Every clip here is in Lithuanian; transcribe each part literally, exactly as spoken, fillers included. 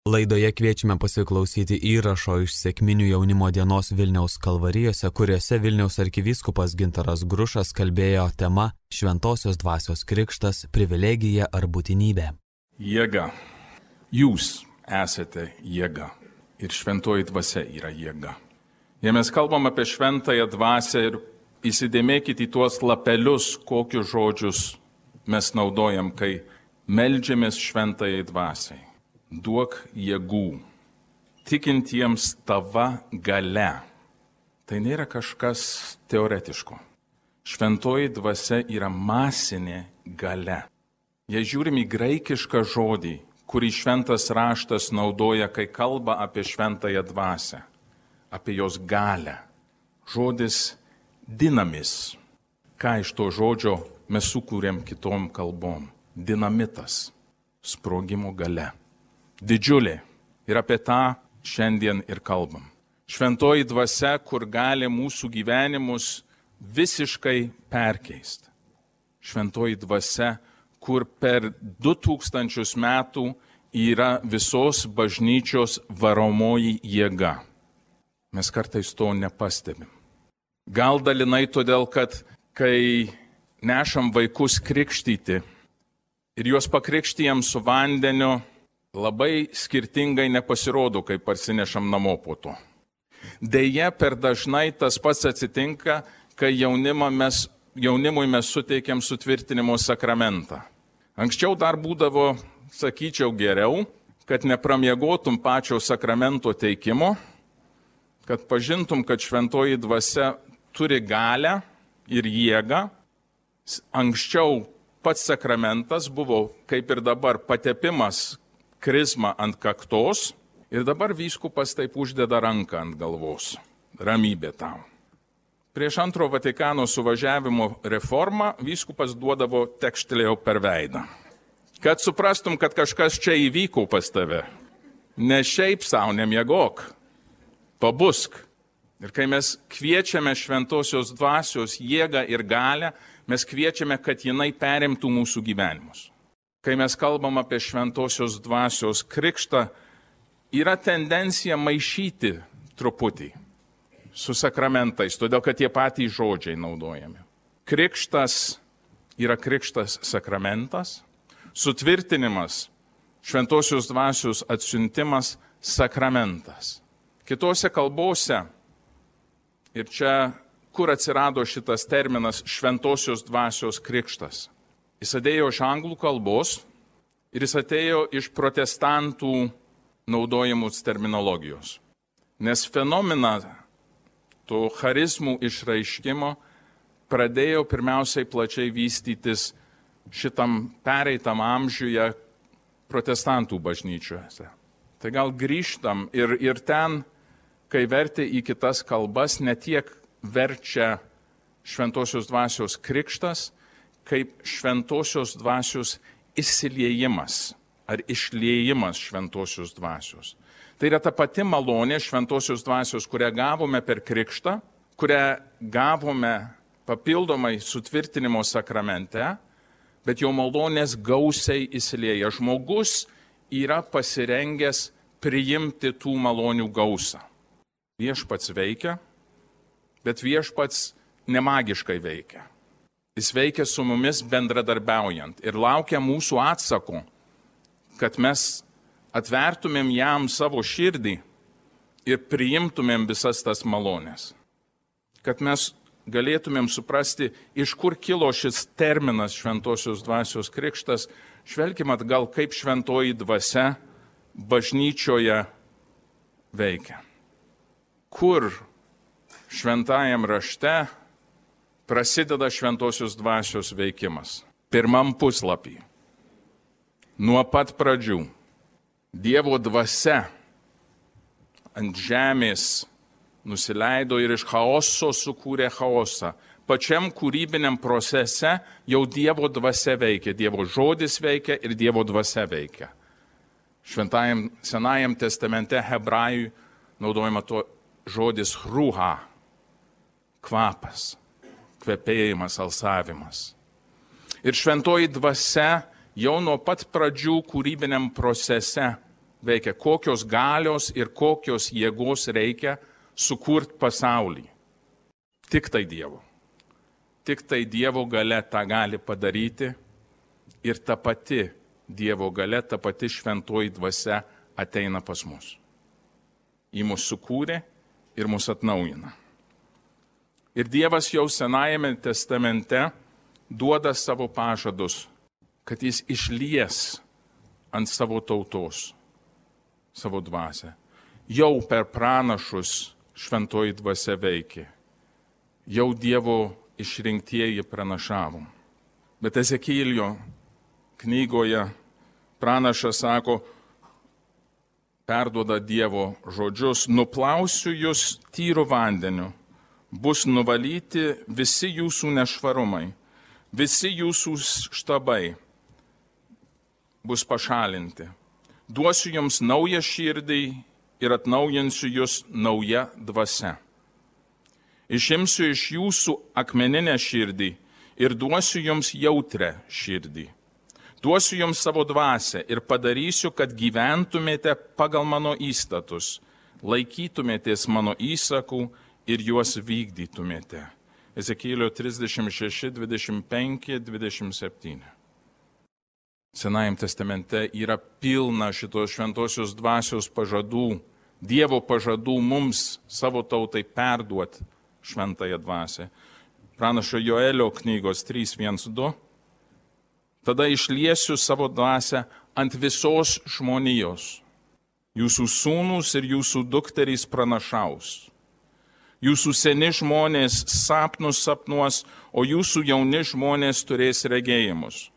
Laidoje kviečiame pasiklausyti įrašo iš sekminių jaunimo dienos Vilniaus Kalvarijose, kuriuose Vilniaus arkivyskupas Gintaras Grušas kalbėjo tema Šventosios dvasios krikštas, privilegija ar būtinybė. Jėga. Jūs esate jėga ir šventoji dvasia yra jėga. Jei mes kalbam apie šventąją dvasią ir įsidėmėkite į tuos lapelius, kokius žodžius mes naudojam, kai meldžiamės šventajai dvasiai. Duok jėgų, tikintiems tava galia. Tai nėra kažkas teoretiško. Šventoji dvasia yra masinė galia. Jei žiūrim į graikišką žodį, kurį šventas raštas naudoja, kai kalba apie šventąją dvasią, apie jos galią, žodis dinamis. Ką iš to žodžio mes sukūrėm kitom kalbom? Dinamitas, sprogimo galia. Didžiulė. Ir apie tą šiandien ir kalbam. Šventoji dvasia, kur gali mūsų gyvenimus visiškai perkeisti. Šventoji dvasia, kur per du tūkstančius metų yra visos bažnyčios varomoji jėga. Mes kartais to nepastebim. Gal dalinai todėl, kad kai nešam vaikus krikštyti ir juos pakrikštijam su vandeniu, labai skirtingai nepasirodo, kai parsinešam namo po to. Deja, per dažnai tas pats atsitinka, kai mes, jaunimui mes suteikiam sutvirtinimo sakramentą. Anksčiau dar būdavo, sakyčiau, geriau, kad nepramiegotum pačio sakramento teikimo, kad pažintum, kad šventoji dvasia turi galią ir jėgą. Anksčiau pats sakramentas buvo, kaip ir dabar, patepimas krizma ant kaktos ir dabar vyskupas taip uždeda ranką ant galvos. Ramybė tau. Prieš antro Vatikano suvažiavimo reformą vyskupas duodavo tekštelėjau per veidą. Kad suprastum, kad kažkas čia įvyko pas tave. Ne šiaip savo nemiegok. Pabusk. Ir kai mes kviečiame šventosios dvasios jėgą ir galę, mes kviečiame, kad jinai perimtų mūsų gyvenimus. Kai mes kalbam apie šventosios dvasios krikštą, yra tendencija maišyti truputį su sakramentais, todėl kad tie patys žodžiai naudojami. Krikštas yra krikštas sakramentas, sutvirtinimas, šventosios dvasios atsiuntimas sakramentas. Kitose kalbose, ir čia, kur atsirado šitas terminas šventosios dvasios krikštas, jis atėjo iš anglų kalbos ir jis atėjo iš protestantų naudojamos terminologijos. Nes fenomeną to charizmų išraiškimo pradėjo pirmiausiai plačiai vystytis šitam pereitam amžiuje protestantų bažnyčiose. Tai gal grįžtam ir, ir ten, kai vertė į kitas kalbas, ne tiek verčia šventosios dvasios krikštas, kaip šventosios dvasios įsiliejimas ar išliejimas šventosios dvasios. Tai yra ta pati malonė šventosios dvasios, kurią gavome per krikštą, kurią gavome papildomai sutvirtinimo sakramente, bet jo malonės gausiai įsilieja. Žmogus yra pasirengęs priimti tų malonių gausą. Viešpats veikia, bet viešpats nemagiškai veikia. Jis veikia su mumis bendradarbiaujant ir laukia mūsų atsako, kad mes atvertumėm jam savo širdį ir priimtumėm visas tas malonės. Kad mes galėtumėm suprasti, iš kur kilo šis terminas šventosios dvasios krikštas, žvelkim atgal, kaip šventoji dvasia bažnyčioje veikia. Kur šventajam rašte prasideda šventosios dvasios veikimas? Pirmam puslapį. Nuo pat pradžių Dievo dvasia ant žemės nusileido ir iš chaoso sukūrė chaosą. Pačiam kūrybiniam procese jau Dievo dvasia veikia, Dievo žodis veikia ir Dievo dvasia veikia. Šventajam Senajam testamente hebrajui naudojama to žodis ruha, kvapas, kvepėjimas, alsavimas. Ir šventoji dvasia jau nuo pat pradžių kūrybiniam procese veikia, kokios galios ir kokios jėgos reikia sukurti pasaulį. Tik tai Dievo. Tik tai Dievo galia tą gali padaryti ir ta pati Dievo galia, ta pati šventoji dvasia ateina pas mus. Ji mus sukūrė ir mus atnaujina. Ir Dievas jau Senajame testamente duoda savo pažadus, kad jis išlies ant savo tautos, savo dvasią. Jau per pranašus šventoji dvasia veikia. Jau Dievo išrinktieji pranašavom. Bet Ezekėlio knygoje pranašas sako, perduoda Dievo žodžius, nuplausiu jūs tyru vandeniu, bus nuvalyti visi jūsų nešvarumai, visi jūsų štabai bus pašalinti. Duosiu jums naują širdį ir atnaujinsiu jūs nauja dvasia. Išimsiu iš jūsų akmeninę širdį ir duosiu jums jautrę širdį. Duosiu jums savo dvasią ir padarysiu, kad gyventumėte pagal mano įstatus, laikytumėtės mano įsakų ir juos vykdytumėte. Ezekėlio trisdešimt šeši, dvidešimt penki, dvidešimt septyni. Senajame testamente yra pilna šitos šventosios dvasios pažadų, Dievo pažadų mums savo tautai perduoti šventąją dvasią. Pranašo Joelio knygos trys vienas du. Tada išliesiu savo dvasią ant visos žmonijos. Jūsų sūnūs ir jūsų dukterys pranašaus. Jūsų seni žmonės sapnus sapnuos, o jūsų jauni žmonės turės regėjimus.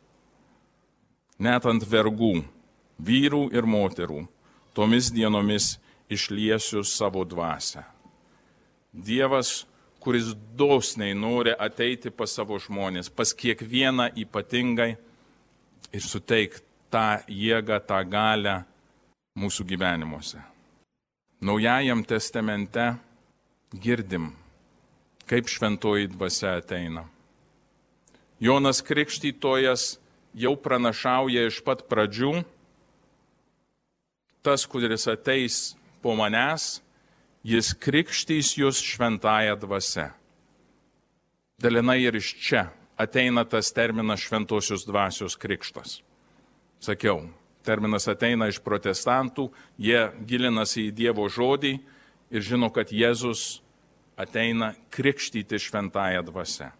Net ant vergų, vyrų ir moterų, tomis dienomis išliesiu savo dvasią. Dievas, kuris dosniai nori ateiti pas savo žmonės, pas kiekvieną ypatingai ir suteikti tą jėgą, tą galią mūsų gyvenimuose. Naujajam testamente girdim, kaip šventoji dvasia ateina. Jonas Krikštytojas jau pranašauja iš pat pradžių, tas, kuris ateis po manęs, jis krikštys jūs šventąją dvasia. Dalinai ir iš čia ateina tas terminas šventosios dvasios krikštas. Sakiau, terminas ateina iš protestantų, jie gilinasi į Dievo žodį ir žino, kad Jėzus ateina krikštyti šventąją dvasia.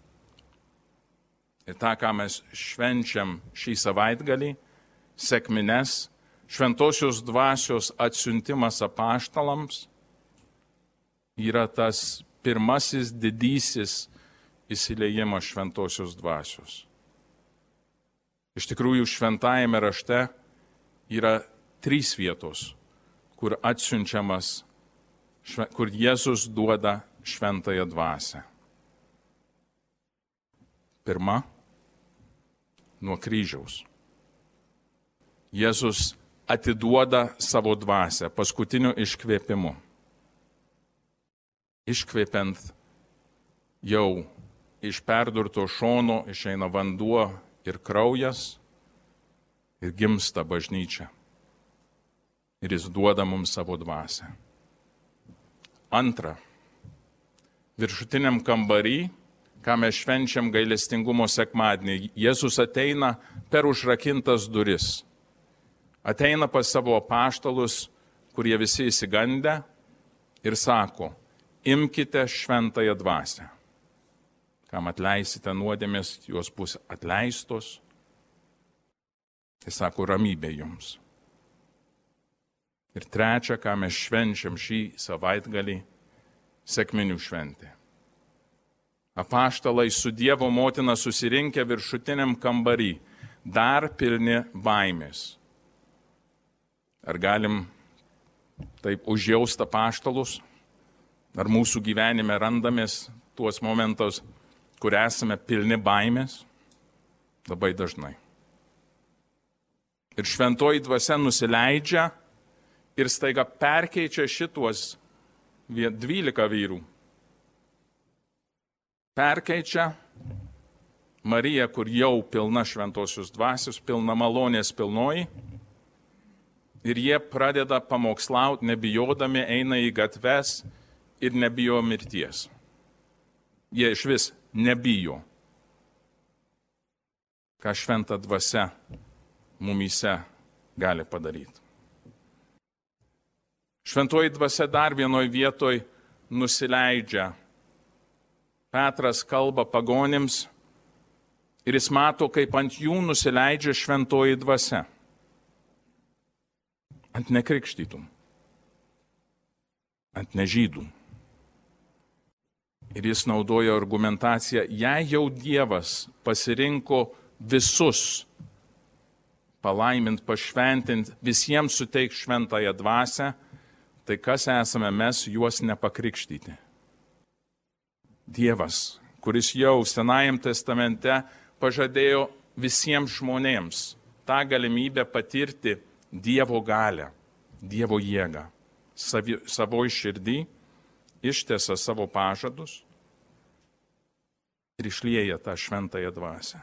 Ir tą, ką mes švenčiam šį savaitgalį, sekmines, šventosios dvasios atsiuntimas apaštalams, yra tas pirmasis didysis įsiliejimas šventosios dvasios. Iš tikrųjų, šventajame rašte yra trys vietos, kur atsiunčiamas, kur Jėzus duoda šventąją dvasią. Pirma, nuo kryžiaus. Jėzus atiduoda savo dvasią paskutiniu iškvėpimu. Iškvėpiant jau iš perdurto šono išeina vanduo ir kraujas ir gimsta bažnyčia. Ir jis duoda mums savo dvasią. Antra, viršutiniam kambarį, ką mes švenčiam gailestingumo sekmadienį, Jėzus ateina per užrakintas duris. Ateina pas savo apaštalus, kurie visi išsigandę ir sako, imkite šventąją dvasią. Kam atleisite nuodėmės, jos bus atleistos. Jis sako, ramybė jums. Ir trečia, ką mes švenčiam šį savaitgalį, sekminių šventė. Apaštalai su Dievo motina susirinkę viršutiniam kambarį, dar pilni baimės. Ar galim taip užjausti apaštalus? Ar mūsų gyvenime randamės tuos momentus, kur esame pilni baimės? Labai dažnai. Ir šventoji dvasia nusileidžia ir staiga perkeičia šituos dvylika vyrų. Perkeičia Mariją, kur jau pilna šventosios dvasios, pilna malonės pilnoji, Ir jie pradeda pamokslauti, nebijodami eina į gatves ir nebijo mirties. Jie iš vis nebijo. Ką šventa dvasia mumyse gali padaryti. Šventoji dvasia dar vienoj vietoj nusileidžia. Petras kalba pagonims ir jis mato, kaip ant jų nusileidžia šventoji dvasia. Ant nekrikštytų, ant nežydų. Ir jis naudoja argumentaciją, jei jau Dievas pasirinko visus palaimint, pašventint, visiems suteik šventąją dvasią, tai kas esame mes juos nepakrikštyti? Dievas, kuris jau Senajam testamente pažadėjo visiems žmonėms tą galimybę patirti Dievo galią, Dievo jėgą, savi, savoj širdį, ištesa savo pažadus ir išlieja tą šventąją dvasią.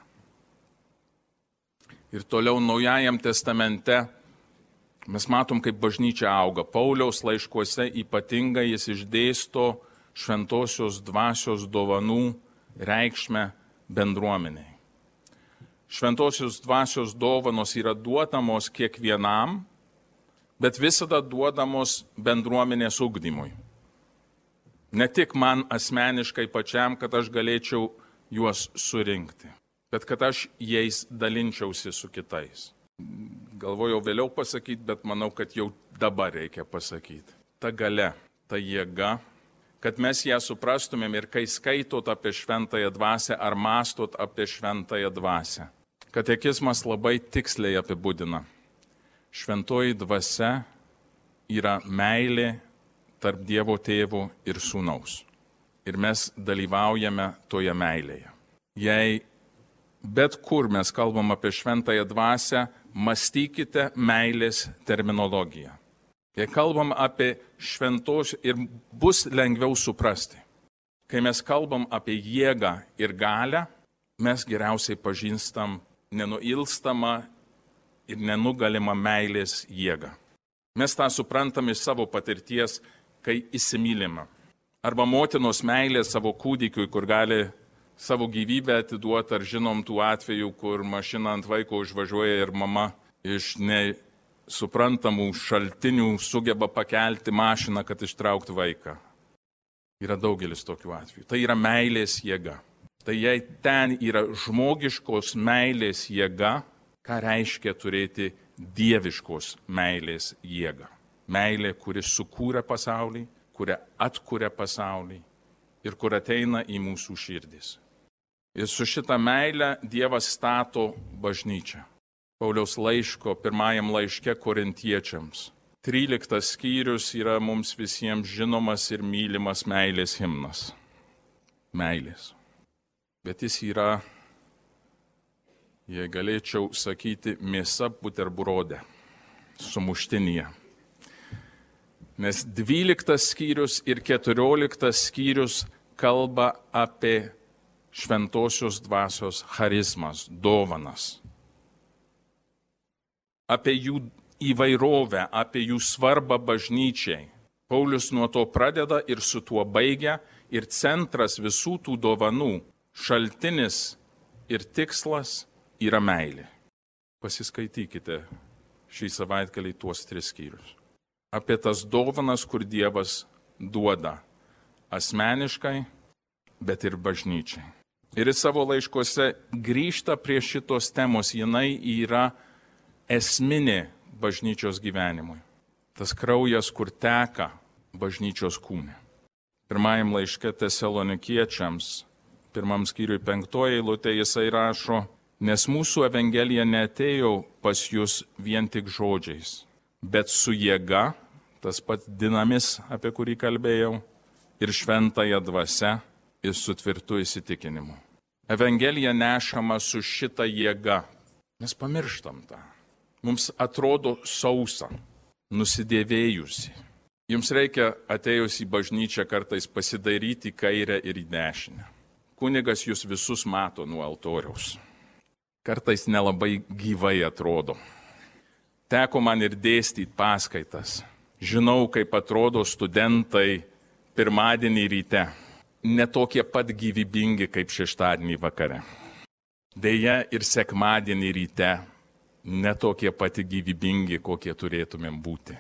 Ir toliau Naujajam testamente mes matom, kaip bažnyčia auga. Pauliaus laiškuose ypatingai jis išdėsto šventosios dvasios dovanų reikšmę bendruomeniai. Šventosios dvasios dovanos yra duodamos kiekvienam, bet visada duodamos bendruomenės ugdymui. Ne tik man asmeniškai pačiam, kad aš galėčiau juos surinkti, bet kad aš jais dalinčiausi su kitais. Galvojau vėliau pasakyti, bet manau, kad jau dabar reikia pasakyti. Ta galia, ta jėga, kad mes ją suprastumėm ir kai skaitot apie šventąją dvasią ar mastot apie šventąją dvasią. Katekizmas labai tiksliai apibūdina. Šventoji dvasia yra meilė tarp Dievo tėvo ir sūnaus. Ir mes dalyvaujame toje meilėje. Jei bet kur mes kalbam apie šventąją dvasią, mąstykite meilės terminologiją. Jei kalbam apie šventos ir bus lengviau suprasti. Kai mes kalbam apie jėgą ir galią, mes geriausiai pažįstam nenuilstamą ir nenugalimą meilės jėgą. Mes tą suprantam iš savo patirties, kai įsimylime. Arba motinos meilė savo kūdikiui, kur gali savo gyvybę atiduoti, ar žinom tų atvejų, kur mašina ant vaiko užvažiuoja ir mama iš nesuprantamų šaltinių sugeba pakelti mašiną, kad ištrauktų vaiką. Yra daugelis tokių atvejų. Tai yra meilės jėga. Tai jei ten yra žmogiškos meilės jėga, ką reiškia turėti dieviškos meilės jėgą. Meilė, kuri sukūrė pasaulį, kuri atkuria pasaulį ir kur ateina į mūsų širdis. Ir su šita meile Dievas stato bažnyčią. Pauliaus laiško pirmajam laiške korintiečiams. Tryliktas skyrius yra mums visiems žinomas ir mylimas meilės himnas. Meilės. Bet jis yra, jei galėčiau sakyti, mėsa buterbrode, sumuštinyje. Nes dvyliktas skyrius ir keturioliktas skyrius kalba apie šventosios dvasios charizmas, dovanas. Apie jų įvairovę, apie jų svarbą bažnyčiai. Paulius nuo to pradeda ir su tuo baigia, ir centras visų tų dovanų, šaltinis ir tikslas yra meilė. Pasiskaitykite šį savaitgalį tuos tris skyrius. Apie tas dovanas, kur Dievas duoda asmeniškai, bet ir bažnyčiai. Ir į savo laiškuose grįžta prie šitos temos, jinai yra esminė bažnyčios gyvenimui. Tas kraujas, kur teka bažnyčios kūne. Pirmajam laiške Tesalonikiečiams, pirmam skyriui penktoje eilutė jisai rašo, nes mūsų evangelija neatėjo pas jūs vien tik žodžiais, bet su jėga, tas pats dinamis, apie kurį kalbėjau, ir šventąją dvasia, ir su tvirtu įsitikinimu. Evangelija nešama su šita jėga. Mes pamirštam tą. Mums atrodo sausa, nusidėvėjusi. Jums reikia atėjus į bažnyčią kartais pasidairyti į kairę ir į dešinę. Kunigas jūs visus mato nuo altoriaus. Kartais nelabai gyvai atrodo. Teko man ir dėstyti paskaitas. Žinau, kaip atrodo studentai pirmadienį ryte. Ne tokie pat gyvybingi kaip šeštadienį vakare. Deja, ir sekmadienį ryte ne tokie pati gyvybingi, kokie turėtumėm būti.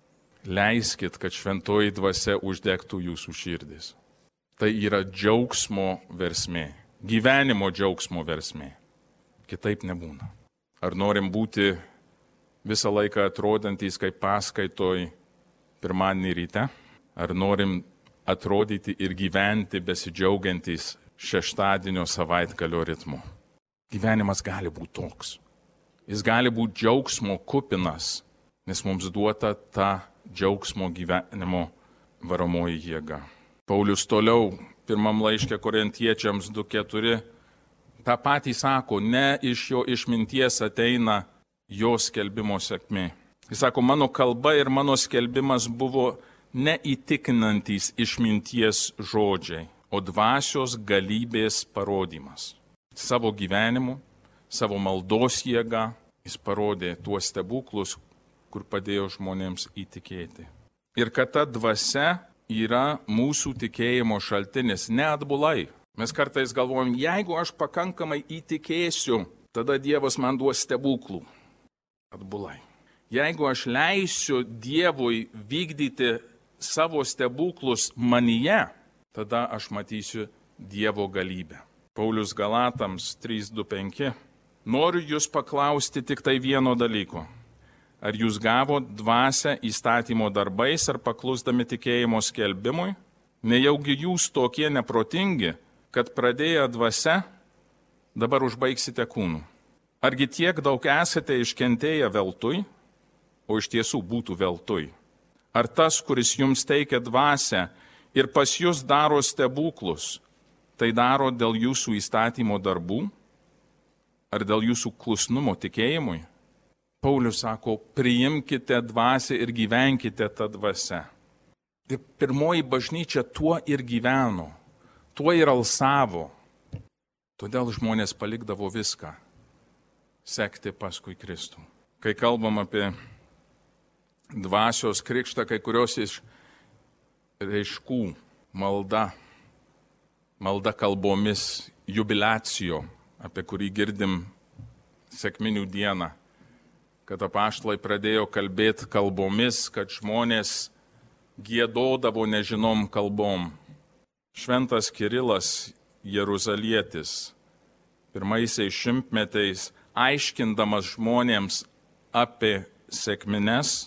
Leiskit, kad šventoji dvasia uždegtų jūsų širdis. Tai yra džiaugsmo versmė, gyvenimo džiaugsmo versmė. Kitaip nebūna. Ar norim būti visą laiką atrodantys kaip paskaitoj pirmadienį ryte? Ar norim atrodyti ir gyventi besidžiaugiantys šeštadienio savaitgalio ritmu? Gyvenimas gali būti toks. Jis gali būti džiaugsmo kupinas, nes mums duota ta džiaugsmo gyvenimo varomoji jėga. Paulius toliau pirmam laiške Korintiečiams du keturi tą patį sako, ne iš jo išminties ateina jo skelbimo sėkmė. Jis sako, mano kalba ir mano skelbimas buvo neįtikinantys išminties žodžiai, o dvasios galybės parodymas. Savo gyvenimu, savo maldos jėga jis parodė tuos stebuklus, kur padėjo žmonėms įtikėti. Ir kad ta dvasia yra mūsų tikėjimo šaltinis, ne atbulai. Mes kartais galvojam, jeigu aš pakankamai įtikėsiu, tada Dievas man duos stebuklų. Atbulai. Jeigu aš leisiu Dievui vykdyti savo stebuklus manyje, tada aš matysiu Dievo galybę. Paulius Galatams trys du penki. Noriu jūs paklausti tik tai vieno dalyko. Ar jūs gavo dvasią įstatymo darbais ar paklusdami tikėjimo skelbimui? Nejaugi jūs tokie neprotingi, kad pradėję dvasia, dabar užbaigsite kūnu. Argi tiek daug esate iškentėję veltui, o iš tiesų būtų veltui? Ar tas, kuris jums teikia dvasią ir pas jūs daro stebuklus, tai daro dėl jūsų įstatymo darbų? Ar dėl jūsų klusnumo tikėjimui? Paulius sako, priimkite dvasią ir gyvenkite tą dvasią. Ir pirmoji bažnyčia tuo ir gyveno, tuo ir alsavo. Todėl žmonės palikdavo viską, sekti paskui Kristų. Kai kalbam apie dvasios krikštą, kai kurios iš reiškų, malda, malda kalbomis, jubiliacijo, apie kurį girdim sekminių dieną, kad apaštalai pradėjo kalbėti kalbomis, kad žmonės giedodavo nežinom kalbom. Šventas Kirilas, Jeruzalietis, pirmaisiais šimtmetais, aiškindamas žmonėms apie sekmines,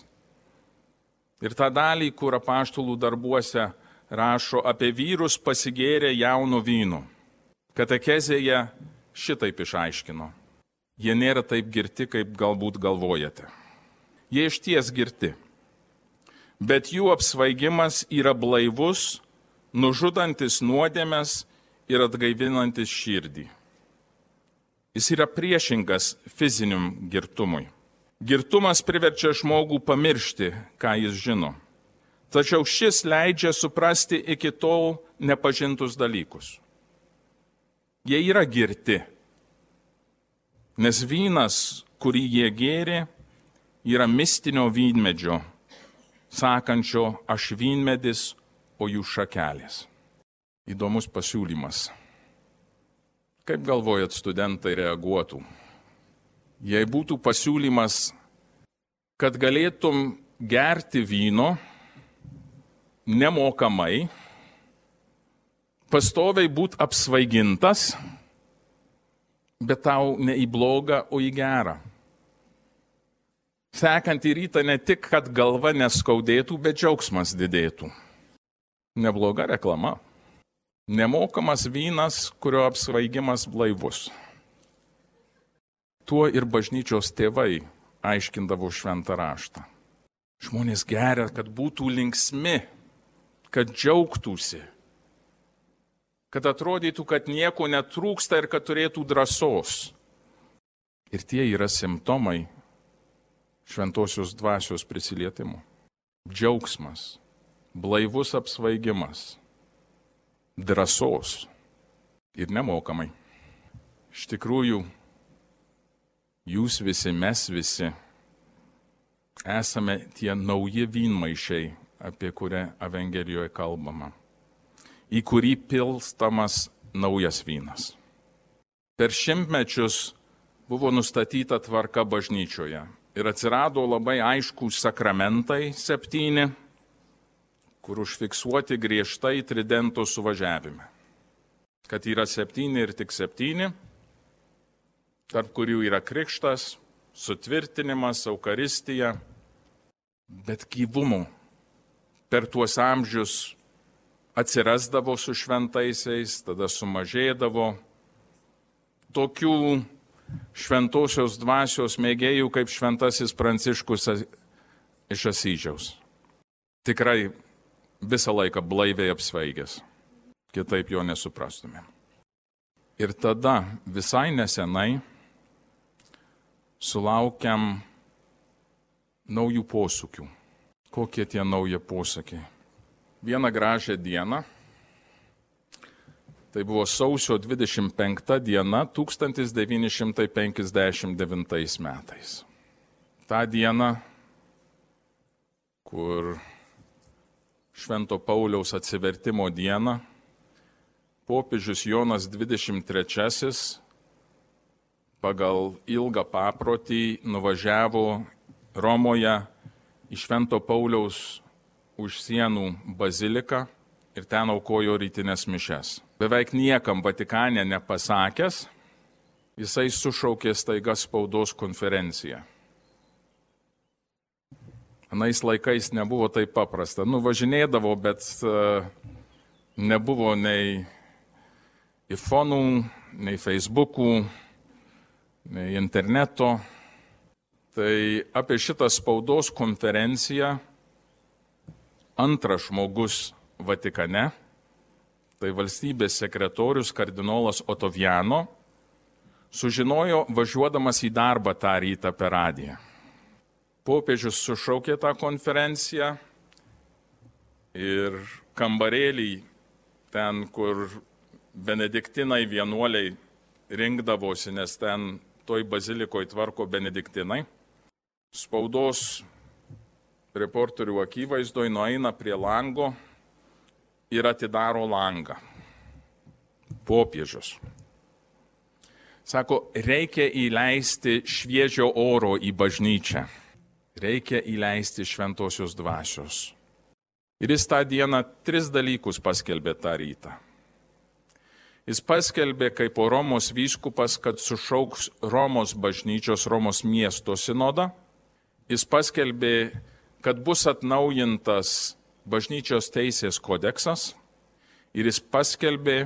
ir tą dalį, kur apaštalų darbuose rašo apie vyrus pasigėrę jauno vyno. Katekezėje šitaip išaiškino. Jie nėra taip girti, kaip galbūt galvojate. Jie išties girti. Bet jų apsvaigimas yra blaivus, nužudantis nuodėmes ir atgaivinantis širdį. Jis yra priešingas fiziniam girtumui. Girtumas priverčia žmogų pamiršti, ką jis žino. Tačiau šis leidžia suprasti iki tol nepažintus dalykus. Jie yra girti, nes vynas, kurį jie gėrė, yra mistinio vynmedžio, sakančio aš vynmedis, o jų šakelės. Įdomus pasiūlymas. Kaip galvojat, studentai reaguotų? Jei būtų pasiūlymas, kad galėtum gerti vyno nemokamai, pastoviai būt apsvaigintas, bet tau ne į blogą, o į gerą. Sekantį rytą ne tik, kad galva neskaudėtų, bet džiaugsmas didėtų. Nebloga reklama. Nemokamas vynas, kurio apsvaigimas blaivus. Tuo ir bažnyčios tėvai aiškindavo šventą raštą. Žmonės geria, kad būtų linksmi, kad džiaugtųsi, kad atrodytų, kad nieko netrūksta ir kad turėtų drąsos. Ir tie yra simptomai šventosios dvasios prisilietimo. Džiaugsmas, blaivus apsvaigimas, drąsos ir nemokamai. Iš tikrųjų, jūs visi, mes visi esame tie nauji vynmaišiai, apie kurią Evangelijoje kalbama, į kurį pilstamas naujas vynas. Per šimtmečius buvo nustatyta tvarka bažnyčioje ir atsirado labai aiškūs sakramentai septyni, kur užfiksuoti griežtai tridento suvažiavime. Kad yra septyni ir tik septyni, tarp kurių yra krikštas, sutvirtinimas, eukaristija, bet gyvumo per tuos amžius atsirasdavo su šventaisiais, tada sumažėdavo. Tokių šventosios dvasios mėgėjų kaip šventasis Pranciškus iš Asyžiaus. Tikrai visą laiką blaiviai apsvaigęs, kitaip jo nesuprastume. Ir tada visai nesenai sulaukiam naujų posūkių. Kokie tie nauji posakiai? Vieną gražią dieną, tai buvo sausio dvidešimt penkta diena tūkstantis devyni šimtai penkiasdešimt devintais metais. Ta diena, kur Švento Pauliaus atsivertimo diena, popiežius Jonas dvidešimt trečiasis pagal ilgą paprotį nuvažiavo Romoje į Švento Pauliaus už sienų baziliką ir ten aukojo rytinės mišias. Beveik niekam Vatikane nepasakęs, jisai sušaukė staiga spaudos konferenciją. Anais laikais nebuvo taip paprasta. Nuvažinėdavo, bet uh, nebuvo nei iPhone'ų, nei Facebook'ų, nei interneto. Tai apie šitą spaudos konferenciją antras žmogus Vatikane, tai valstybės sekretorius kardinolas Otoviano, sužinojo važiuodamas į darbą tą rytą per radiją. Popiežius sušaukė tą konferenciją ir kambarėlį ten, kur benediktinai vienuoliai rinkdavosi, nes ten toj bazilikoje tvarko benediktinai, spaudos reporterių akivaizdoj nueina prie lango ir atidaro langą. Popiežius sako, reikia įleisti šviežio oro į bažnyčią. Reikia įleisti šventosios dvasios. Ir jis tą dieną tris dalykus paskelbė tą rytą. Jis paskelbė kaip Romos vyskupas, kad sušauks Romos bažnyčios, Romos miesto sinodą. Jis paskelbė, kad bus atnaujintas bažnyčios teisės kodeksas. Ir jis paskelbė,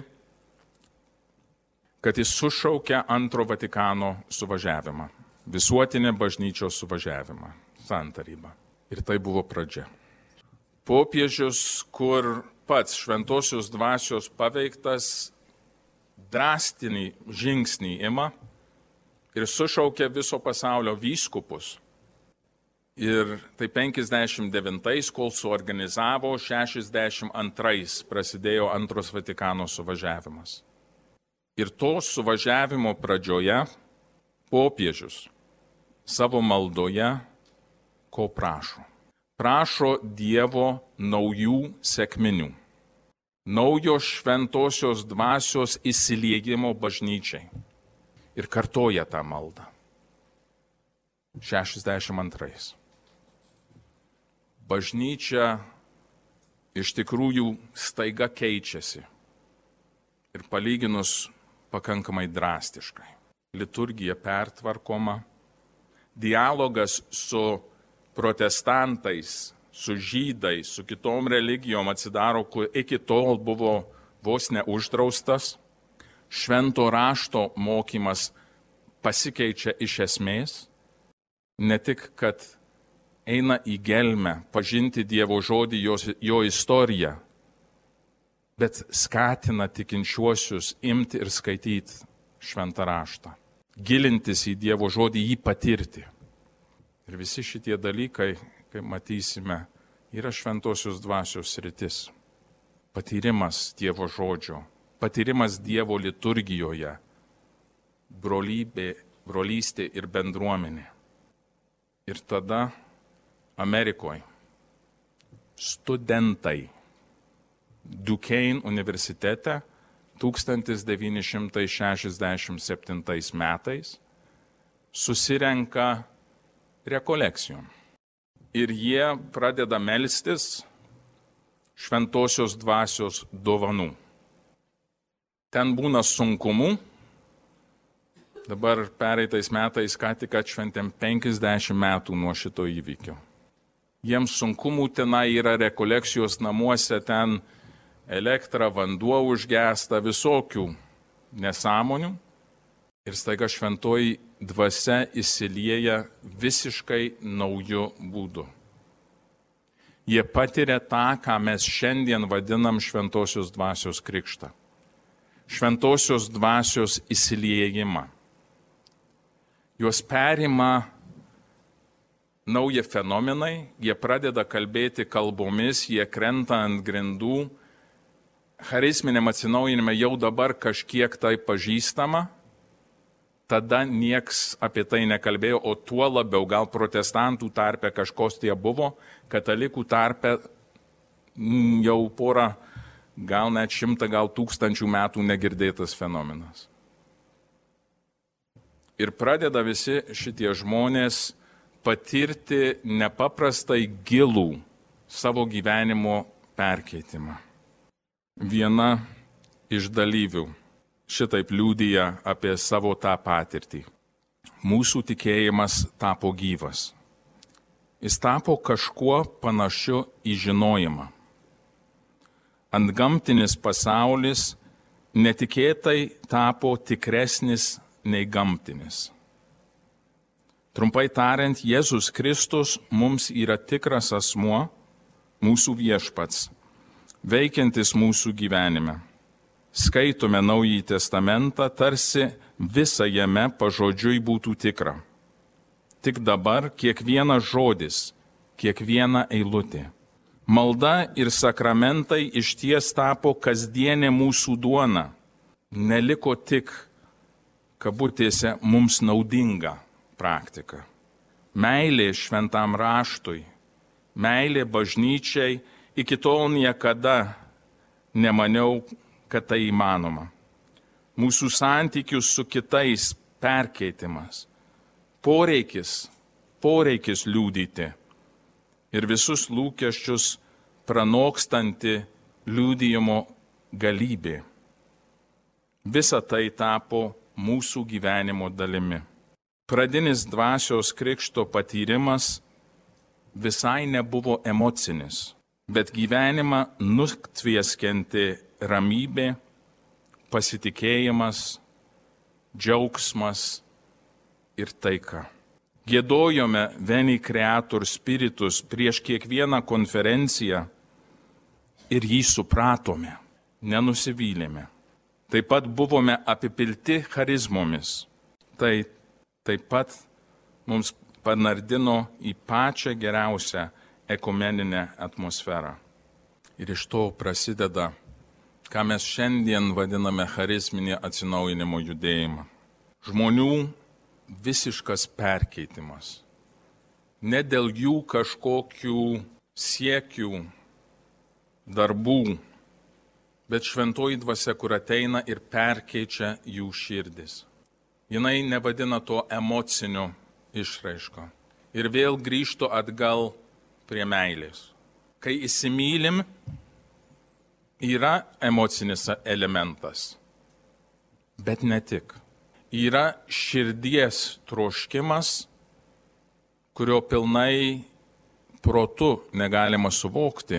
kad jis sušaukia antro Vatikano suvažiavimą, visuotinę bažnyčios suvažiavimą. Santarybą. Ir tai buvo pradžia. Popiežius, kur pats šventosios dvasios paveiktas, drastinį žingsnį ima ir sušaukia viso pasaulio vyskupus. Ir tai penkiasdešimt devintais, kol suorganizavo, šešiasdešimt antrais prasidėjo antros Vatikano suvažiavimas. Ir to suvažiavimo pradžioje popiežius savo maldoje ko prašo? Prašo Dievo naujų sekminių, naujo šventosios dvasios įsiliejimo bažnyčiai. Ir kartoja tą maldą. šešiasdešimt antrais. Bažnyčia iš tikrųjų staiga keičiasi. Ir palyginus pakankamai drastiškai. Liturgija pertvarkoma, dialogas su protestantais, su žydais, su kitom religijom atsidaro, kur iki tol buvo vos neuždraustas. Švento rašto mokymas pasikeičia iš esmės. Ne tik, kad eina į gelmę pažinti Dievo žodį, jo, jo istoriją, bet skatina tikinčiuosius imti ir skaityti šventą raštą. Gilintis į Dievo žodį, jį patirti. Ir visi šitie dalykai, kaip matysime, yra šventosios dvasios sritis. Patyrimas Dievo žodžio, patyrimas Dievo liturgijoje, brolybė, brolystė ir bendruomenė. Ir tada Amerikoje studentai Duquesne universitete tūkstantis devyni šimtai šešiasdešimt septintais metais susirenka rekolekcijom. Ir jie pradeda melstis šventosios dvasios dovanų. Ten būna sunkumų. Dabar pereitais metais ką tik atšventėm penkiasdešimt metų nuo šito įvykio. Jiems sunkumų tenai yra rekolekcijos namuose, ten elektra, vanduo užgesta, visokių nesąmonių. Ir staiga šventoji dvasia įsilieja visiškai naujų būdų. Jie patiria tą, ką mes šiandien vadinam šventosios dvasios krikštą. Šventosios dvasios įsiliejimą. Juos perima nauji fenomenai, jie pradeda kalbėti kalbomis, jie krenta ant grindų. Charizminiam atsinaujinime jau dabar kažkiek tai pažįstama, tada nieks apie tai nekalbėjo, o tuo labiau gal protestantų tarpe kažkos tie buvo, katalikų tarpe jau porą, gal net šimtą, gal tūkstančių metų negirdėtas fenomenas. Ir pradeda visi šitie žmonės patirti nepaprastai gilų savo gyvenimo perkeitimą. Viena iš dalyvių šitaip liudija apie savo tą patirtį. Mūsų tikėjimas tapo gyvas. Jis tapo kažkuo panašiu į žinojimą. Antgamtinis pasaulis netikėtai tapo tikresnis nei gamtinis. Trumpai tariant, Jėzus Kristus mums yra tikras asmuo, mūsų viešpats, veikiantis mūsų gyvenime. Skaitome Naująjį testamentą, tarsi visa jame pažodžiui būtų tikra. Tik dabar kiekvienas žodis, kiekviena eilutė. Malda ir sakramentai išties tapo kasdienė mūsų duona. Neliko tik, kabutėse, mums naudinga praktika. Meilė šventam raštui, meilė bažnyčiai, iki tol niekada nemaniau, kad tai įmanoma. Mūsų santykių su kitais perkeitimas, poreikis, poreikis liudyti ir visus lūkesčius pranokstanti liudijimo galybė. Visa tai tapo mūsų gyvenimo dalimi. Pradinis dvasios krikšto patyrimas visai nebuvo emocinis, bet gyvenimą nutvieskianti ramybė, pasitikėjimas, džiaugsmas ir taika. Giedojome Veni Creator Spiritus prieš kiekvieną konferenciją ir jį supratome, nenusivylėme. Taip pat buvome apipilti charizmomis. Tai taip pat mums panardino į pačią geriausią ekumeninę atmosferą. Ir iš to prasideda, ką mes šiandien vadiname charizminį atsinaujinimo judėjimą. Žmonių visiškas perkeitimas. Ne dėl jų kažkokių siekių, darbų, bet šventoji dvasia, kur ateina ir perkeičia jų širdis. Jinai nevadina to emociniu išraiško. Ir vėl grįžtų atgal prie meilės. Kai įsimylim, yra emocinis elementas, bet ne tik. Yra širdies troškimas, kurio pilnai protu negalima suvokti,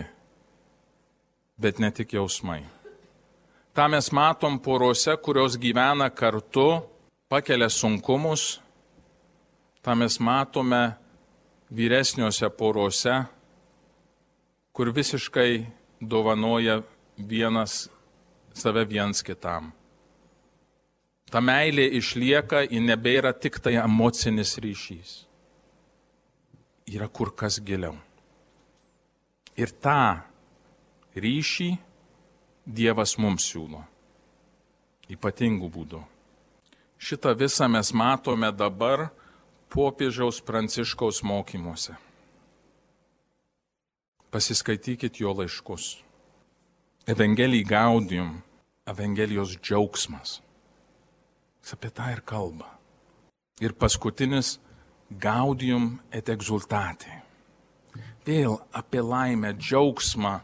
bet ne tik jausmai. Ta mes matom porose, kurios gyvena kartu, pakelia sunkumus. Ta mes matome vyresniuose porose, kur visiškai dovanoja vienas save viens kitam. Ta meilė išlieka, ji nebėra tik tai emocinis ryšys. Yra kur kas giliau. Ir tą ryšį Dievas mums siūlo. Ypatingų būdų. Šitą visą mes matome dabar popiežiaus Pranciškaus mokymuose. pasiskaitykit jo laiškus. Evangelii Gaudium, Evangelijos džiaugsmas. Jis apie tą ir kalba. Ir paskutinis Gaudium et exultate. Vėl apie laimę, džiaugsmą,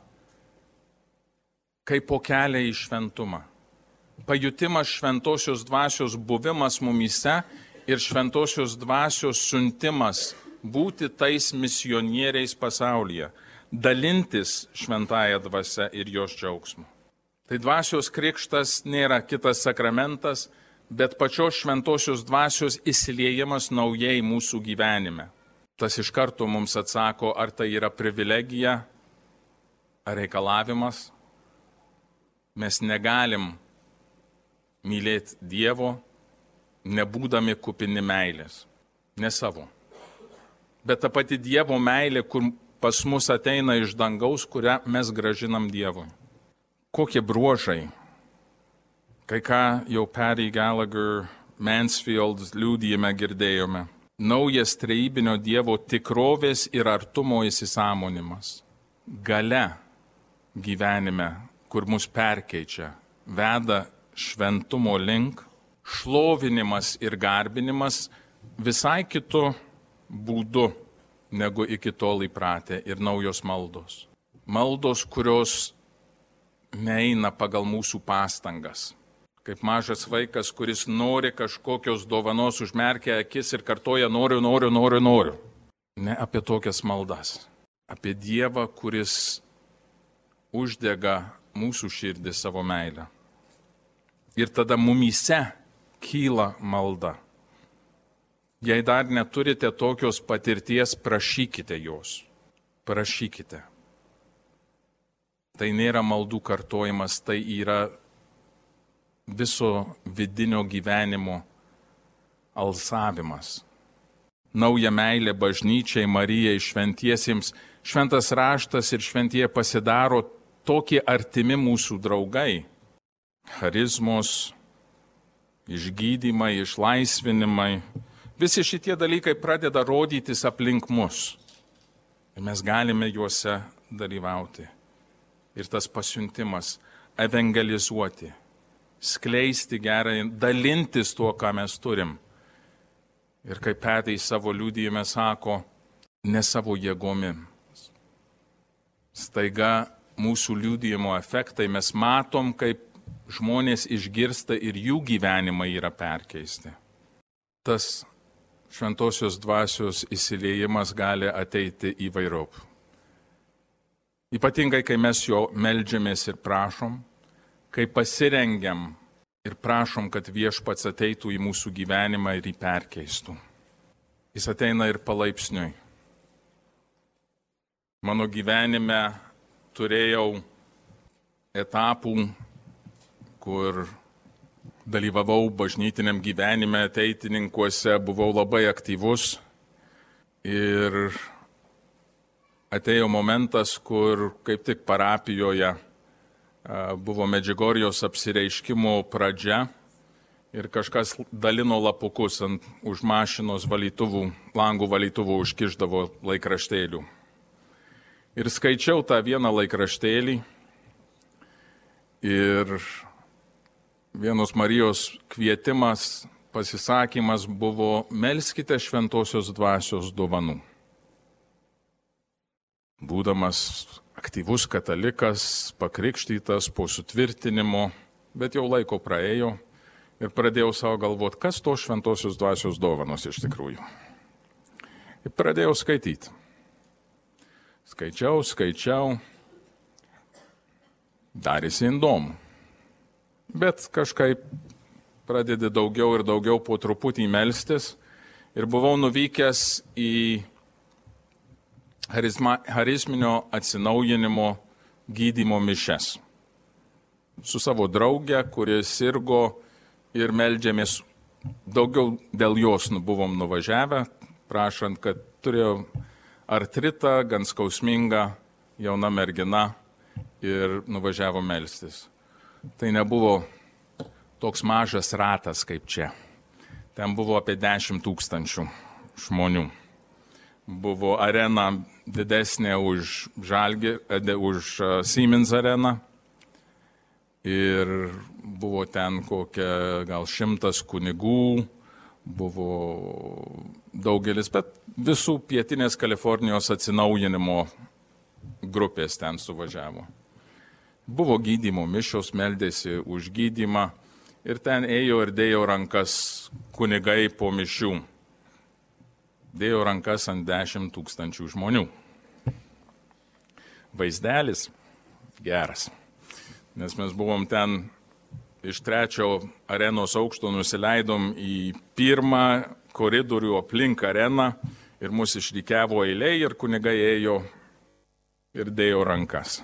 kaip po kelią į šventumą. Pajutimas šventosios dvasios buvimas mumyse ir šventosios dvasios siuntimas būti tais misionieriais pasaulyje, dalintis šventąją dvasią ir jos džiaugsmu. Tai dvasios krikštas nėra kitas sakramentas, bet pačios šventosios dvasios įsiliejimas naujai mūsų gyvenime. Tas iš karto mums atsako, ar tai yra privilegija, ar reikalavimas. Mes negalim mylėti Dievo, nebūdami kupini meilės, ne savo. Bet ta pati Dievo meilė, kur pas mus ateina iš dangaus, kurią mes gražinam Dievui. Kokie bruožai? Kai ką jau Patty Gallagher, Mansfield liudijime girdėjome. Naujas trejybinio Dievo tikrovės ir artumo įsisąmonimas. Galia gyvenime, kur mus perkeičia, veda šventumo link, šlovinimas ir garbinimas visai kitu būdu, negu iki tol įpratę, ir naujos maldos. Maldos, kurios neina pagal mūsų pastangas. Kaip mažas vaikas, kuris nori kažkokios dovanos, užmerkia akis ir kartoja noriu, noriu, noriu, noriu. Ne apie tokias maldas. Apie Dievą, kuris uždega mūsų širdį savo meilę. Ir tada mumyse kyla malda. Jei dar neturite tokios patirties, prašykite jos. Prašykite. Tai nėra maldų kartojimas, tai yra viso vidinio gyvenimo alsavimas. Nauja meilė bažnyčiai, Marijai, šventiesiems, šventas raštas ir šventie pasidaro tokie artimi mūsų draugai. Charizmos, išgydymai, išlaisvinimai, visi šitie dalykai pradeda rodytis aplink mus. Ir mes galime juose dalyvauti. Ir tas pasiuntimas evangelizuoti, skleisti gerai, dalintis tuo, ką mes turim. Ir kaip Petrai savo liudijime sako, ne savo jėgomis. Staiga mūsų liudijimo efektai mes matom, kaip žmonės išgirsta ir jų gyvenimai yra perkeisti. Tas šventosios dvasios įsiliejimas gali ateiti įvairiop. Ypatingai, kai mes jo meldžiamės ir prašom, kai pasirengiam ir prašom, kad viešpats ateitų į mūsų gyvenimą ir jį perkeistų. Jis ateina ir palaipsniui. Mano gyvenime turėjau etapų, kur dalyvavau bažnytiniam gyvenime, ateitininkuose, buvau labai aktyvus ir atėjo momentas, kur kaip tik parapijoje buvo Medžiugorjės apsireiškimo pradžia ir kažkas dalino lapukus ant už mašinos valytuvų, langų valytuvų užkišdavo laikraštėlių. Ir skaičiau tą vieną laikraštėlį ir vienos Marijos kvietimas, pasisakymas buvo melskite šventosios dvasios dovanų. Būdamas aktyvus katalikas, pakrikštytas po sutvirtinimo, bet jau laiko praėjo ir pradėjau savo galvoti, kas to šventosios dvasios dovanos iš tikrųjų. Ir pradėjau skaityti. Skaičiau, skaičiau, darėsi įdomu. Bet kažkaip pradedi daugiau ir daugiau po truputį melstis ir buvau nuvykęs į charizminio atsinaujinimo gydymo mišes. Su savo drauge, kuri sirgo ir meldžiamės, daugiau dėl jos buvom nuvažiavę, prašant, kad turėjo artritą, gan skausmingą jauna mergina ir nuvažiavo melstis. Tai nebuvo toks mažas ratas kaip čia. Ten buvo apie dešimt tūkstančių žmonių. buvo arena didesnė už, Žalgį, už Siemens areną. Ir buvo ten kokia gal šimtas kunigų, buvo daugelis, bet visų pietinės Kalifornijos atsinaujinimo grupės ten suvažiavo. Buvo gydymo mišios, meldėsi už gydymą ir ten ėjo ir dėjo rankas kunigai po mišių. Dėjo rankas ant dešimt tūkstančių žmonių. Vaizdelis geras, nes mes buvom ten iš trečio arenos aukšto nusileidom į pirmą koridorių aplink areną ir mus išrikiavo eilė ir kunigai ėjo ir dėjo rankas.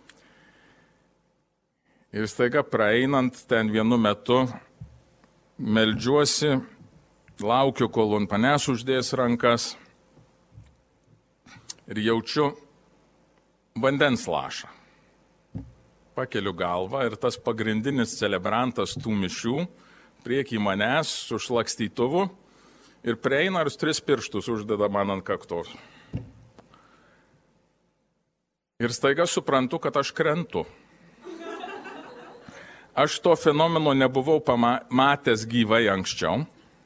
Ir staiga praeinant ten vienu metu meldžiuosi, laukiu, kol ant manęs uždės rankas ir jaučiu vandens lašą. Pakeliu galvą ir tas pagrindinis celebrantas tų mišių prieky manęs su šlakstytuvu ir prieina ir tris pirštus uždeda man ant kaktos. Ir staiga suprantu, kad aš krentu. Aš to fenomeno nebuvau pamatęs gyvai anksčiau.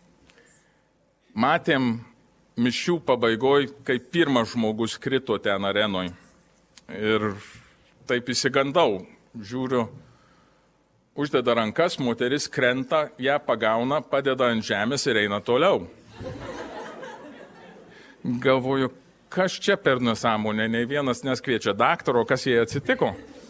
Matėm mišių pabaigoj, kai pirmas žmogus krito ten arenoj. Ir taip įsigandau. Žiūriu, uždeda rankas, moteris krenta, ją pagauna, padeda ant žemės ir eina toliau. Galvoju, kas čia per nesąmonė, nei vienas neskviečia daktaro, kas jai atsitiko.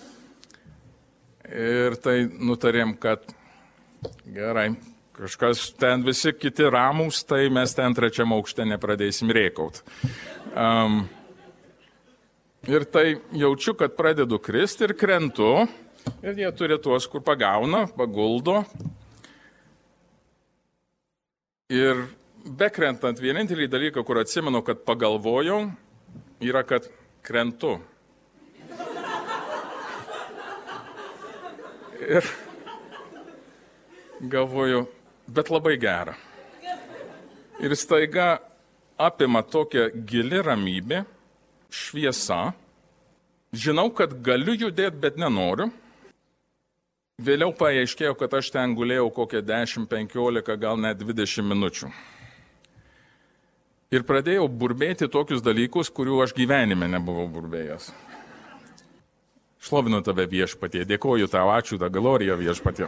Ir tai nutarėm, kad gerai, kažkas ten visi kiti ramūs, tai mes ten trečiam aukšte nepradėsim rėkaut. Um, ir tai jaučiu, kad pradedu kristi ir krentu, ir jie turi tuos, kur pagauna, paguldo. Ir bekrentant, vienintelį dalyką, kur atsimenu, kad pagalvojau, yra, kad krentu. Ir galvoju, bet labai gera. Ir staiga apima tokia gili ramybė, šviesa. Žinau, kad galiu judėti, bet nenoriu. Vėliau paaiškėjo, kad aš ten gulėjau kokią dešimt, penkiolika, gal net dvidešimt minučių. Ir pradėjau burbėti tokius dalykus, kurių aš gyvenime nebuvau burbėjęs. Šlovinu tave viešpatie, dėkoju tau, ačiū tą gloriją viešpatie.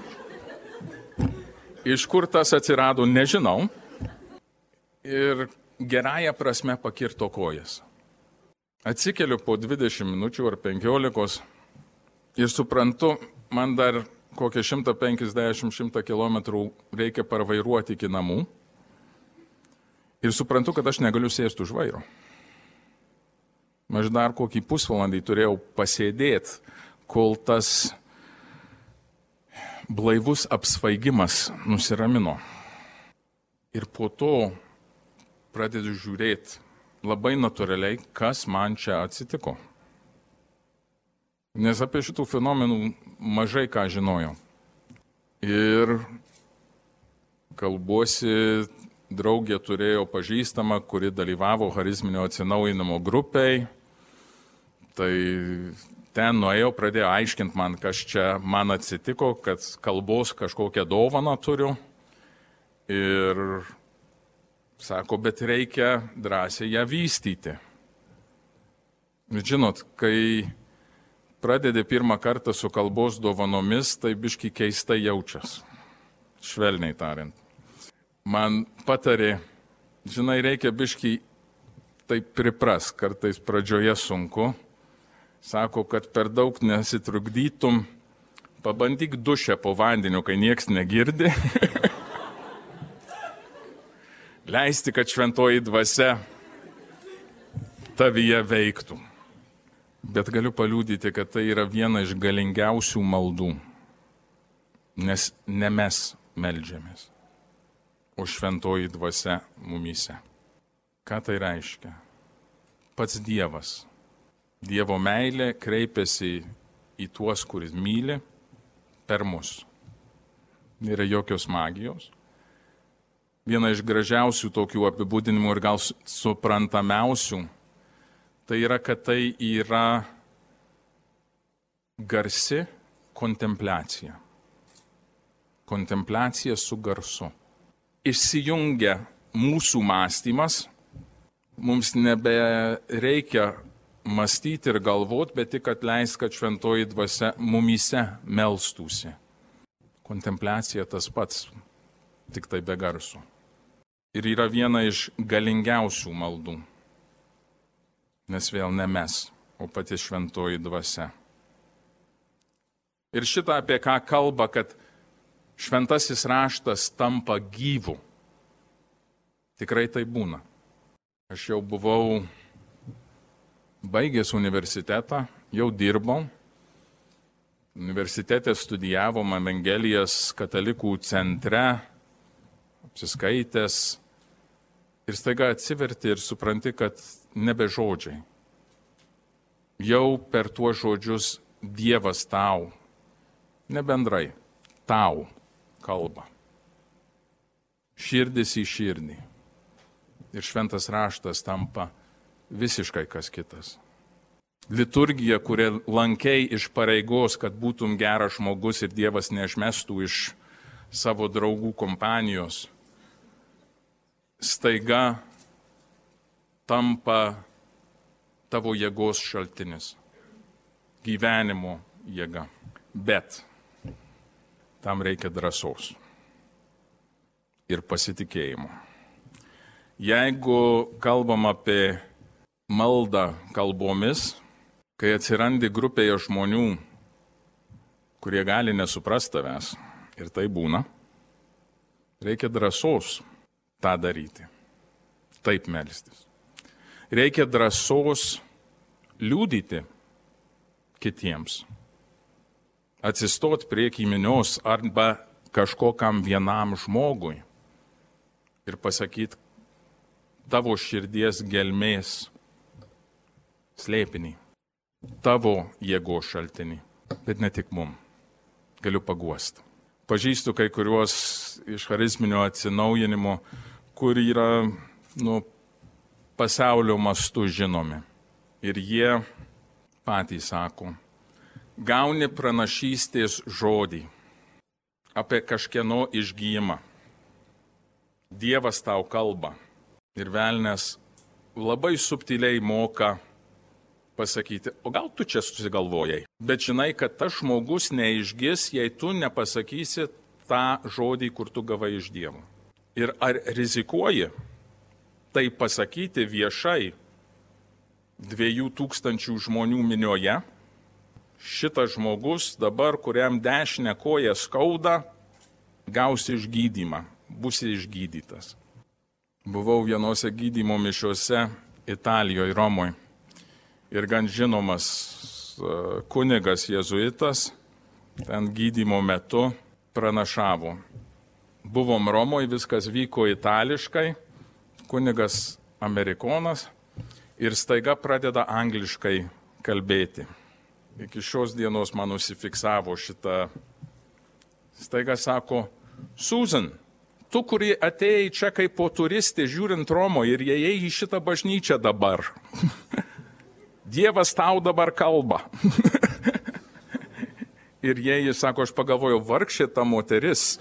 Iš kur tas atsirado, nežinau. Ir gerąją prasme pakirto kojas. Atsikeliu po dvidešimt minučių ar penkiolikos ir suprantu, man dar kokią šimtą penkiasdešimt šimtą kilometrų reikia parvairuoti iki namų. Ir suprantu, kad aš negaliu sėsti už vairo. Aš dar kokį pusvalandį turėjau pasėdėti, kol tas blaivus apsvaigimas nusiramino. Ir po to pradedu žiūrėti labai natūraliai, kas man čia atsitiko. Nes apie šitų fenomenų mažai ką žinojau. Ir kalbuosi, draugė turėjo pažįstamą, kuri dalyvavo charizminio atsinaujinimo grupėj. Tai ten nuėjau, pradėjo aiškinti man, kas čia man atsitiko, kad kalbos kažkokią dovaną turiu. Ir sako, bet reikia drąsiai ją vystyti. Žinot, kai pradedi pirmą kartą su kalbos dovanomis, tai biški keistai jaučias, švelniai tariant. Man patarė, žinai, reikia biški taip pripras, kartais pradžioje sunku. Sako, kad per daug nesitrukdytum, pabandyk dušę po vandeniu, kai nieks negirdi. Leisti, kad šventoji dvasia tavyje veiktų. Bet galiu paliudyti, kad tai yra viena iš galingiausių maldų, nes ne mes meldžiamės, o šventoji dvasia mumyse. Ką tai reiškia? Pats Dievas. Dievo meilė kreipiasi į tuos, kuris myli, per mus. Nėra jokios magijos. viena iš gražiausių tokių apibūdinimų ir gal suprantamiausių, tai yra, kad tai yra garsi kontempliacija. Kontempliacija su garsu. Išsijungia mūsų mąstymas, mums nebereikia mąstyti ir galvoti, bet tik atleis, kad šventoji dvasia mumyse melstųsi. Kontempliacija tas pats, tik tai be garso. Ir yra viena iš galingiausių maldų, nes vėl ne mes, o pati šventoji dvasia. Ir šitą apie ką kalba, kad šventasis raštas tampa gyvu. Tikrai tai būna. Aš jau buvau baigęs universitetą, jau dirbau. Universitete studijavom Evangelijas katalikų centre, apsiskaitęs. Ir staiga atsiverti ir supranti, kad nebe žodžiai. Jau per tuos žodžius Dievas tau, ne bendrai, tau kalba. Širdis į širdį. Ir šventas raštas tampa visiškai kas kitas. Liturgija, kurią lankei iš pareigos, kad būtum geras žmogus ir Dievas neišmestų iš savo draugų kompanijos, staiga tampa tavo jėgos šaltinis, gyvenimo jėga. Bet tam reikia drąsos ir pasitikėjimo. Jeigu kalbam apie maldą kalbomis, kai atsirandi grupėje žmonių, kurie gali nesuprasti tavęs, ir tai būna, reikia drąsos tą daryti, taip melstis. Reikia drąsos liudyti kitiems, atsistot prie minios arba kažkokam vienam žmogui ir pasakyti tavo širdies gelmės slėpinį, tavo jėgos šaltinį, bet ne tik mum. Galiu paguosti. Pažįstu kai kuriuos iš charizminio atsinaujinimo, kur yra nu, pasaulio mastu žinomi. Ir jie patys sako, gauni pranašystės žodį apie kažkieno išgijimą. Dievas tau kalba ir velnias labai subtiliai moka pasakyti, o gal tu čia susigalvojai. Bet žinai, kad tas žmogus neišgis, jei tu nepasakysi tą žodį, kur tu gavai iš Dievo. Ir ar rizikuoji tai pasakyti viešai dviejų tūkstančių žmonių minioje? Šitas žmogus dabar, kuriam dešinę koją skauda, gaus išgydymą, bus išgydytas. Buvau vienose gydymo mišiuose Italijoje, Romoje. Ir gan žinomas kunigas jėzuitas ten gydymo metu pranašavo. Buvom Romoje, viskas vyko itališkai, kunigas amerikonas ir staiga pradeda angliškai kalbėti. Iki šios dienos man nusifiksavo šitą. Staiga sako, Susan, tu, kuri atėjai čia kaip po turistė žiūrint Romoje ir įėjai į šitą bažnyčią dabar. Dievas tau dabar kalba. Ir jie, jis sako, aš pagalvojau, vargšė ta moteris.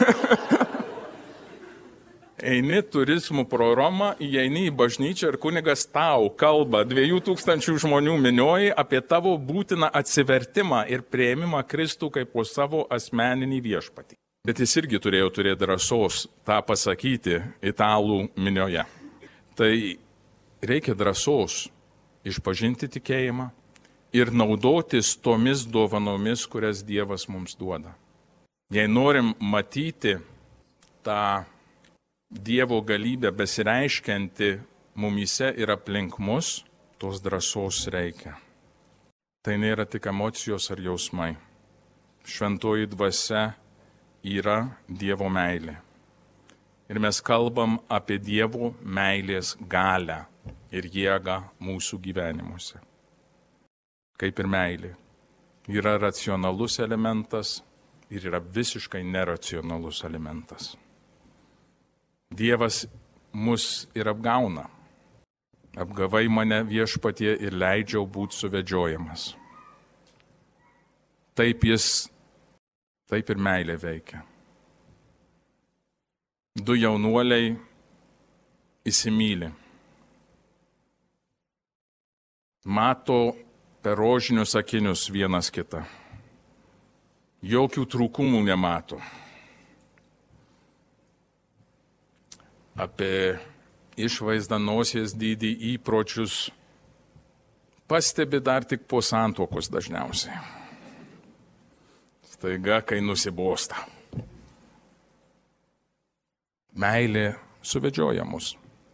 Eini turizmu pro Romą, įeini į bažnyčią ir kunigas tau kalba dviejų tūkstančių žmonių minioji apie tavo būtiną atsivertimą ir prieimimą Kristų kaip po savo asmeninį viešpatį. Bet jis irgi turėjo turėti drąsos tą pasakyti italų minioje. Tai reikia drąsos išpažinti tikėjimą ir naudotis tomis dovanomis, kurias Dievas mums duoda. Jei norim matyti tą Dievo galybę besireiškianti mumyse ir aplink mus, tos drąsos reikia. Tai nėra tik emocijos ar jausmai. Šventoji dvasia yra Dievo meilė. Ir mes kalbam apie Dievo meilės galią ir jėgą mūsų gyvenimuose. Kaip ir meilė. Yra racionalus elementas ir yra visiškai neracionalus elementas. Dievas mus ir apgauna. Apgavai mane Viešpatie ir leidžiau būti suvedžiojamas. Taip jis, taip ir meilė veikia. Du jaunuoliai įsimyli. Mato per rožinius akinius vienas kitą. Jokių trūkumų nemato. Apie išvaizdą, nosies dydį, įpročius pastebi dar tik po santuokos dažniausiai. Staiga, kai nusibosta. Meilė suvedžioja mus.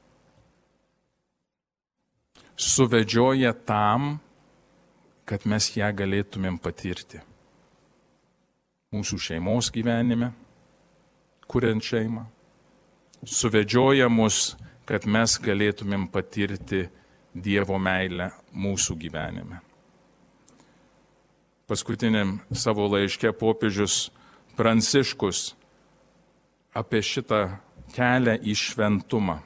Suvedžioja tam, kad mes ją galėtumėm patirti. Mūsų šeimos gyvenime, kuriant šeimą. Suvedžioja mus, kad mes galėtumėm patirti Dievo meilę mūsų gyvenime. Paskutiniam savo laiške popiežius Pranciškus apie šitą kelią į šventumą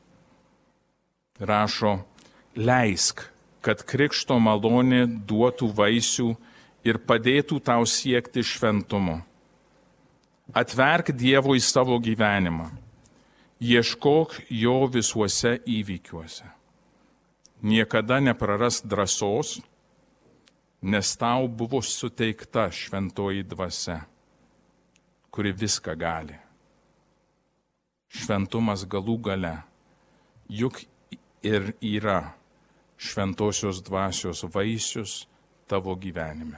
rašo: leisk, kad krikšto malonė duotų vaisių ir padėtų tau siekti šventumo. Atverk Dievui savo gyvenimą. Ieškok jo visuose įvykiuose. Niekada nepraras drąsos, nes tau buvo suteikta šventoji dvasia, kuri viską gali. Šventumas galų gale juk ir yra šventosios dvasios vaisius tavo gyvenime.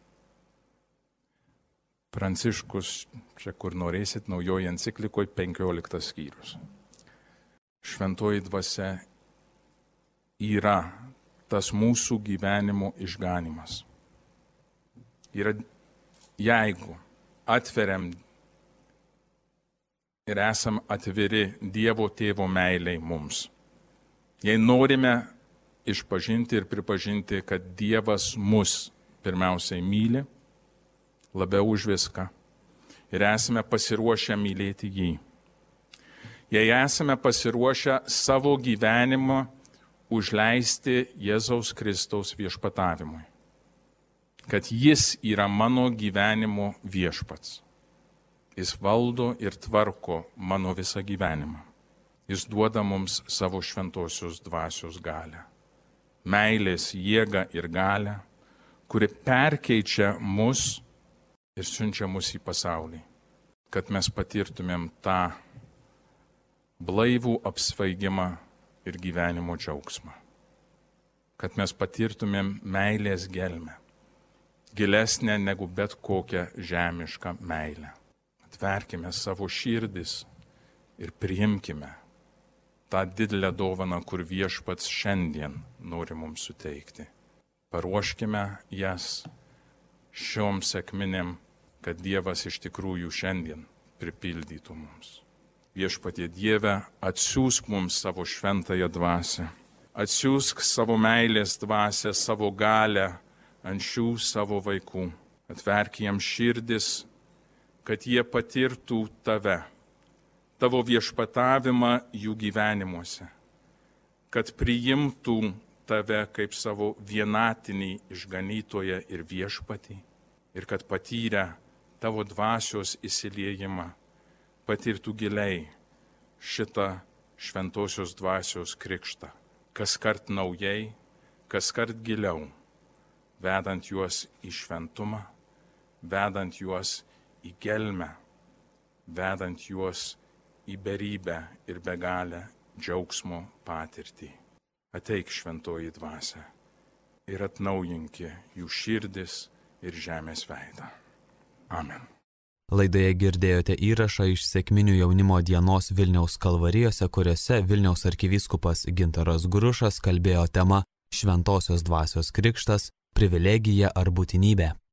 Pranciškus, čia kur norėsit, naujoji enciklikoje penkioliktas skyrius. Šventoji dvasia yra tas mūsų gyvenimo išganimas. Yra, jeigu atveriam ir esam atviri Dievo Tėvo meiliai mums, jei norime išpažinti ir pripažinti, kad Dievas mus pirmiausiai myli, labiau už viską, ir esame pasiruošę mylėti jį. Jei esame pasiruošę savo gyvenimą užleisti Jėzaus Kristaus viešpatavimui, kad jis yra mano gyvenimo viešpats. Jis valdo ir tvarko mano visą gyvenimą. Jis duoda mums savo šventosios dvasios galę, meilės jėgą ir galę, kuri perkeičia mus ir siunčia mus į pasaulį, kad mes patirtumėm tą blaivų apsvaigimą ir gyvenimo džiaugsmą, kad mes patirtumėm meilės gelmę, gilesnę negu bet kokią žemišką meilę. Atverkime savo širdis ir priimkime tą didelę dovaną, kur viešpats šiandien nori mums suteikti. Paruoškime jas šiom sekminėm, kad Dievas iš tikrųjų šiandien pripildytų mums. Viešpatie Dieve, atsiųsk mums savo šventąją dvasią. Atsiųsk savo meilės dvasią, savo galę ant šių savo vaikų. Atverk jiems širdis, kad jie patirtų tave, tavo viešpatavimą jų gyvenimuose, kad priimtų tave kaip savo vienatinį išganytoją ir viešpatį, ir kad patyrę tavo dvasios įsiliejimą patirtų giliai šitą šventosios dvasios krikštą, kas kart naujai, kas kart giliau, vedant juos į šventumą, vedant juos į gelmę, vedant juos į berybę ir begalę džiaugsmo patirtį. Ateik šventoji dvasia ir atnaujinki jų širdis ir žemės veidą. Amen. Laidoje girdėjote įrašą iš sekminių jaunimo dienos Vilniaus Kalvarijose, kuriuose Vilniaus arkivyskupas Gintaras Grušas kalbėjo tema Šventosios dvasios krikštas, privilegija ar būtinybė.